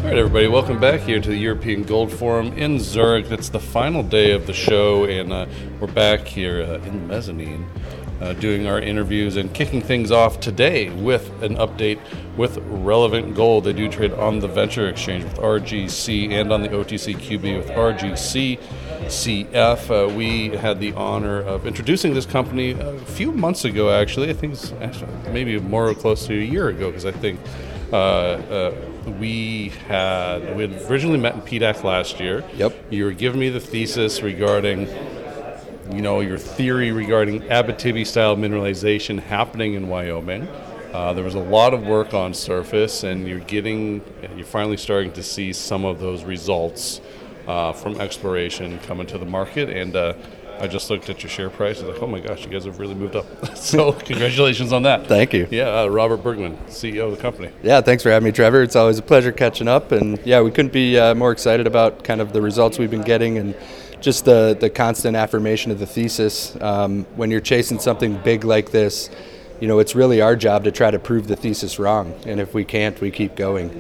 All right, everybody, welcome back here to the European Gold Forum in Zurich. It's the final day of the show, and we're back here in the mezzanine doing our interviews and kicking things off today with an update with Relevant Gold. They do trade on the Venture Exchange with RGC and on the OTCQB with RGCCF. We had the honor of introducing this company a few months ago, actually. I think it's actually maybe more close to a year ago, because I think we had originally met in PDAC last year. Yep. You were giving me the thesis regarding, your theory regarding Abitibi-style mineralization happening in Wyoming. There was a lot of work on surface, and you're finally starting to see some of those results from exploration coming to the market. And I just looked at your share price. I was like, oh my gosh, you guys have really moved up. So congratulations on that. Thank you. Yeah, Robert Bergman, CEO of the company. Yeah, thanks for having me, Trevor. It's always a pleasure catching up. And yeah, we couldn't be more excited about kind of the results we've been getting and just the constant affirmation of the thesis. When you're chasing something big like this, it's really our job to try to prove the thesis wrong. And if we can't, we keep going.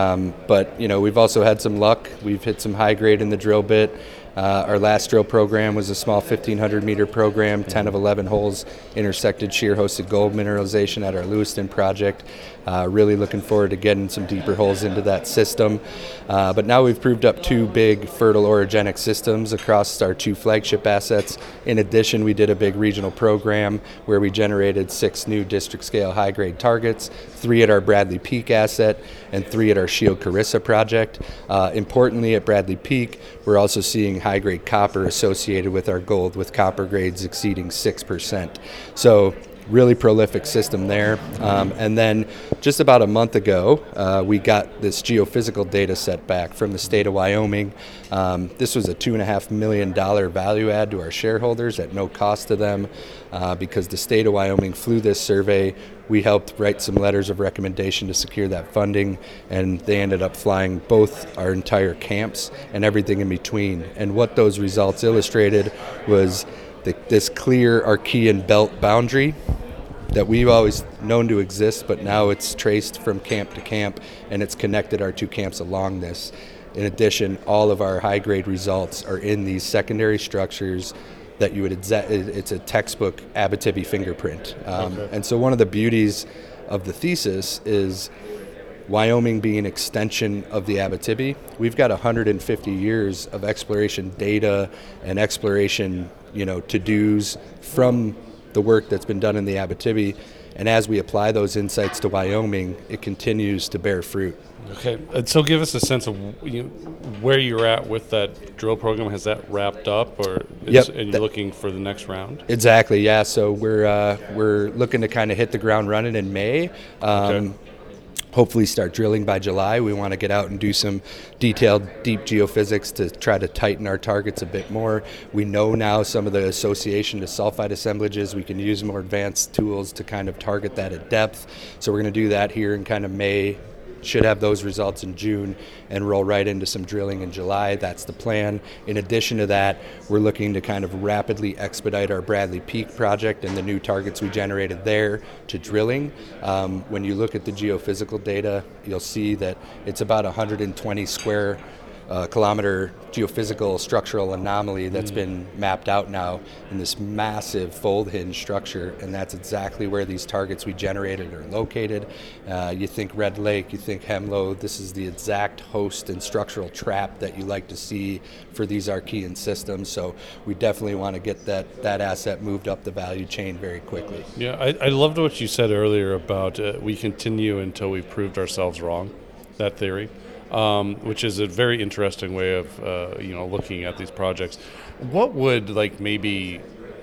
But we've also had some luck. We've hit some high grade in the drill bit. Our last drill program was a small 1,500 meter program, 10 of 11 holes intersected shear hosted gold mineralization at our Lewiston project. Really looking forward to getting some deeper holes into that system. But now we've proved up two big fertile orogenic systems across our two flagship assets. In addition, we did a big regional program where we generated 6 new district scale high grade targets, 3 at our Bradley Peak asset and 3 at our Shield Carissa project. Importantly, at Bradley Peak, we're also seeing high grade copper associated with our gold, with copper grades exceeding 6%. So really prolific system there. And then just about a month ago, we got this geophysical data set back from the state of Wyoming. This was a $2.5 million value add to our shareholders at no cost to them, because the state of Wyoming flew this survey. We helped write some letters of recommendation to secure that funding, and they ended up flying both our entire camps and everything in between. And what those results illustrated was this clear Archean belt boundary that we've always known to exist, but now it's traced from camp to camp, and it's connected our two camps along this. In addition, all of our high-grade results are in these secondary structures that you would it's a textbook Abitibi fingerprint. Okay. And so one of the beauties of the thesis is Wyoming being an extension of the Abitibi. We've got 150 years of exploration data and exploration, to-dos from the work that's been done in the Abitibi. And as we apply those insights to Wyoming, it continues to bear fruit. Okay, and so give us a sense of where you're at with that drill program. Has that wrapped up, and you're looking for the next round? Exactly, yeah. So we're looking to kind of hit the ground running in May. Okay. Hopefully start drilling by July. We want to get out and do some detailed, deep geophysics to try to tighten our targets a bit more. We know now some of the association to sulfide assemblages. We can use more advanced tools to kind of target that at depth. So we're going to do that here in kind of May. Should have those results in June and roll right into some drilling in July. That's the plan. In addition to that, we're looking to kind of rapidly expedite our Bradley Peak project and the new targets we generated there to drilling. When you look at the geophysical data, you'll see that it's about 120 square kilometer geophysical structural anomaly that's been mapped out now in this massive fold hinge structure, and that's exactly where these targets we generated are located. You think Red Lake, you think Hemlo, this is the exact host and structural trap that you like to see for these Archean systems, so we definitely want to get that asset moved up the value chain very quickly. Yeah, I loved what you said earlier about we continue until we've proved ourselves wrong, that theory. Which is a very interesting way of looking at these projects. What would maybe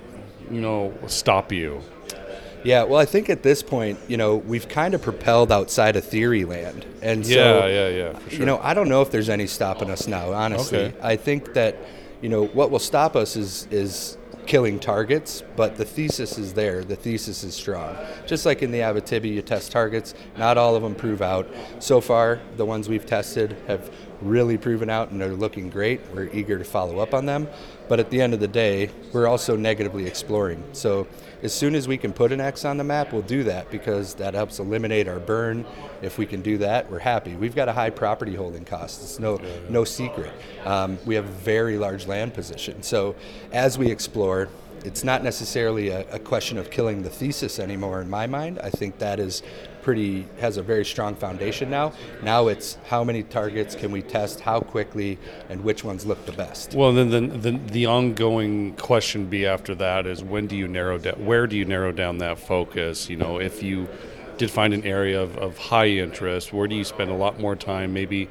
stop you? Yeah, well, I think at this point, we've kind of propelled outside of theory land, and so for sure. I don't know if there's any stopping us now. Honestly, Okay. I think that what will stop us is killing targets, but the thesis is there. The thesis is strong. Just like in the Abitibi, you test targets. Not all of them prove out. So far, the ones we've tested have really proven out and are looking great. We're eager to follow up on them. But at the end of the day, we're also negatively exploring. So as soon as we can put an X on the map, we'll do that because that helps eliminate our burn. If we can do that, we're happy. We've got a high property holding cost. It's no secret. We have a very large land position. So as we explore, it's not necessarily a question of killing the thesis anymore in my mind. I think that has a very strong foundation now. Now it's how many targets can we test, how quickly, and which ones look the best. Well, then the ongoing question be after that is where do you narrow down that focus? If you did find an area of high interest, where do you spend a lot more time maybe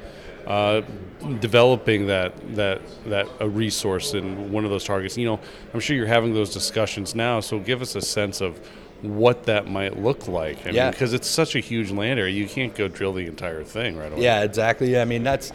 developing that a resource in one of those targets? I'm sure you're having those discussions now, so give us a sense of what that might look like. I mean, because it's such a huge land area, you can't go drill the entire thing right away. Yeah, exactly. I mean, that's,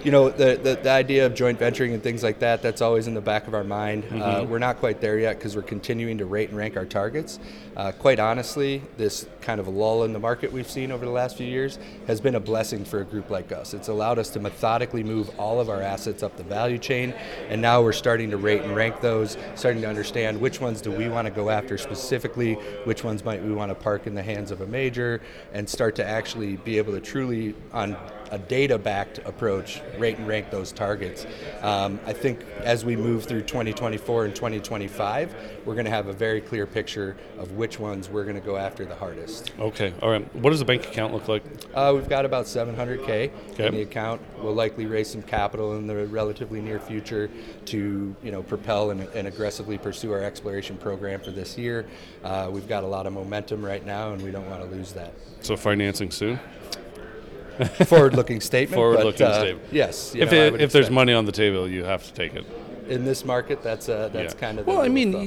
the idea of joint venturing and things like that, that's always in the back of our mind. We're not quite there yet because we're continuing to rate and rank our targets. Quite honestly, this kind of lull in the market we've seen over the last few years has been a blessing for a group like us. It's allowed us to methodically move all of our assets up the value chain, and now we're starting to rate and rank those, starting to understand which ones do we want to go after specifically, which ones might we want to park in the hands of a major, and start to actually be able to truly, on a data-backed approach, rate and rank those targets. I think as we move through 2024 and 2025, we're going to have a very clear picture of which ones we're going to go after the hardest. Okay, all right. What does the bank account look like? We've got about $700K in the account. We'll likely raise some capital in the relatively near future to propel and aggressively pursue our exploration program for this year. We've got a lot of momentum right now, and we don't want to lose that. So financing soon? Forward-looking statement. Forward-looking statement. Yes. If there's money on the table, you have to take it. In this market, that's kind of. Well, I mean,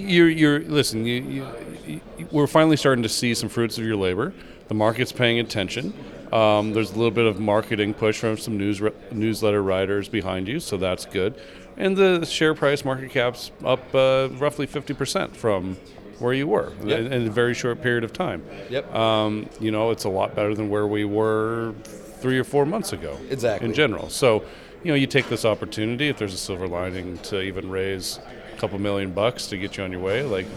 we're finally starting to see some fruits of your labor. The market's paying attention. There's a little bit of marketing push from some newsletter writers behind you, so that's good. And the share price, market cap's up roughly 50% from where you were in a very short period of time. Yep. It's a lot better than where we were 3 or 4 months ago. Exactly. In general. So, you take this opportunity, if there's a silver lining, to even raise a couple $1 million to get you on your way, like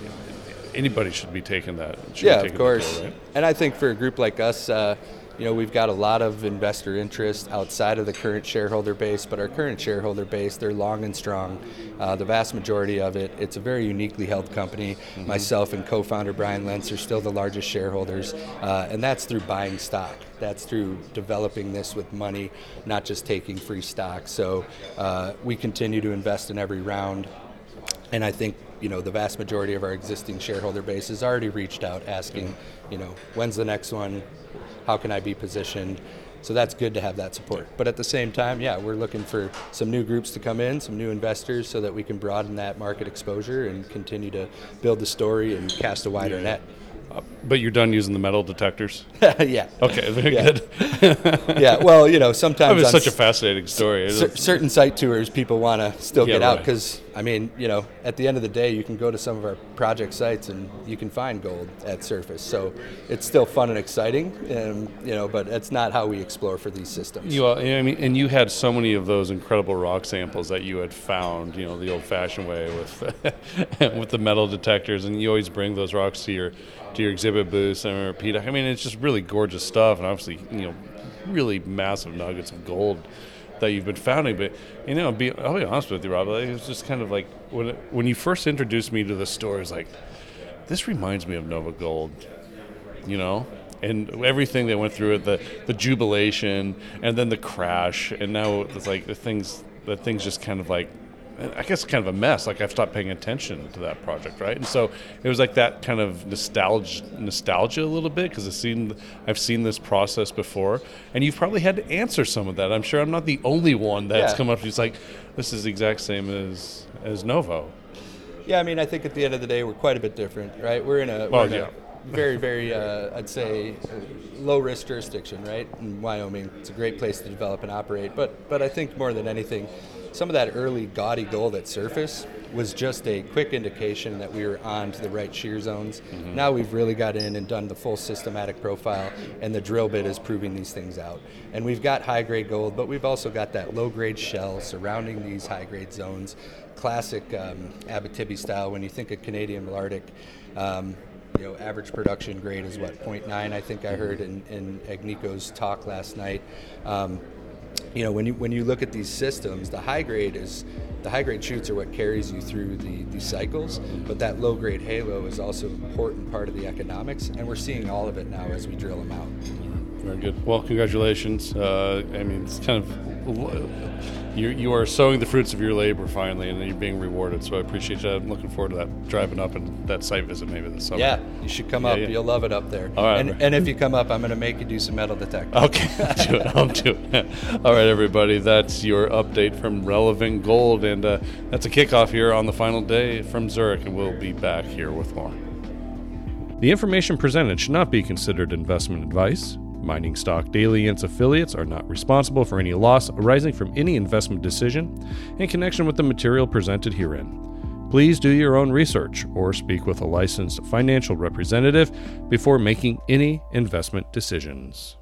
anybody should be taking that. Of course. Deal, right? And I think for a group like us, we've got a lot of investor interest outside of the current shareholder base, but our current shareholder base, they're long and strong. The vast majority of it, it's a very uniquely held company. Myself and co-founder Brian Lentz are still the largest shareholders, and that's through buying stock. That's through developing this with money, not just taking free stock. So we continue to invest in every round, and I think the vast majority of our existing shareholder base has already reached out asking, when's the next one? How can I be positioned? So that's good to have that support. But at the same time, we're looking for some new groups to come in, some new investors, so that we can broaden that market exposure and continue to build the story and cast a wider net. But you're done using the metal detectors? Yeah. Okay, very good. Yeah, well, sometimes it's such a fascinating story. Certain site tours, people want to still get out because, at the end of the day, you can go to some of our project sites and you can find gold at surface. So it's still fun and exciting, but it's not how we explore for these systems. And you had so many of those incredible rock samples that you had found, the old-fashioned way with the metal detectors, and you always bring those rocks to your exhibit booths. I remember Pete. It's just really gorgeous stuff, and obviously, really massive nuggets of gold that you've been founding. But I'll be honest with you, Rob. It was just kind of like when you first introduced me to the store, it's like, this reminds me of Nova Gold, and everything they went through it, the jubilation, and then the crash, and now it's like the things just kind of like, I guess kind of a mess. Like I've stopped paying attention to that project, right? And so it was like that kind of nostalgia a little bit, because I've seen this process before, and you've probably had to answer some of that. I'm sure I'm not the only one that's come up to you. It's like, this is the exact same as Novo. Yeah, I think at the end of the day, we're quite a bit different, right? We're in very, very, I'd say, low risk jurisdiction, right? In Wyoming, it's a great place to develop and operate. But I think more than anything, some of that early gaudy gold at surface was just a quick indication that we were on to the right shear zones. Mm-hmm. Now we've really got in and done the full systematic profile, and the drill bit is proving these things out. And we've got high-grade gold, but we've also got that low-grade shell surrounding these high-grade zones. Classic Abitibi style. When you think of Canadian Malartic, average production grade is 0.9, I think I heard in Agnico's talk last night. When you look at these systems, the high grade shoots are what carries you through the cycles, but that low grade halo is also an important part of the economics, and we're seeing all of it now as we drill them out. Very good. Well, congratulations. It's kind of you are sowing the fruits of your labor finally, and you're being rewarded. So I appreciate that. I'm looking forward to that, driving up and that site visit maybe this summer. Yeah, you should come up. Yeah. You'll love it up there. All right. And if you come up, I'm going to make you do some metal detecting. Okay, I'll do it. All right, everybody. That's your update from Relevant Gold, and that's a kickoff here on the final day from Zurich, and we'll be back here with more. The information presented should not be considered investment advice. Mining Stock Daily and its affiliates are not responsible for any loss arising from any investment decision in connection with the material presented herein. Please do your own research or speak with a licensed financial representative before making any investment decisions.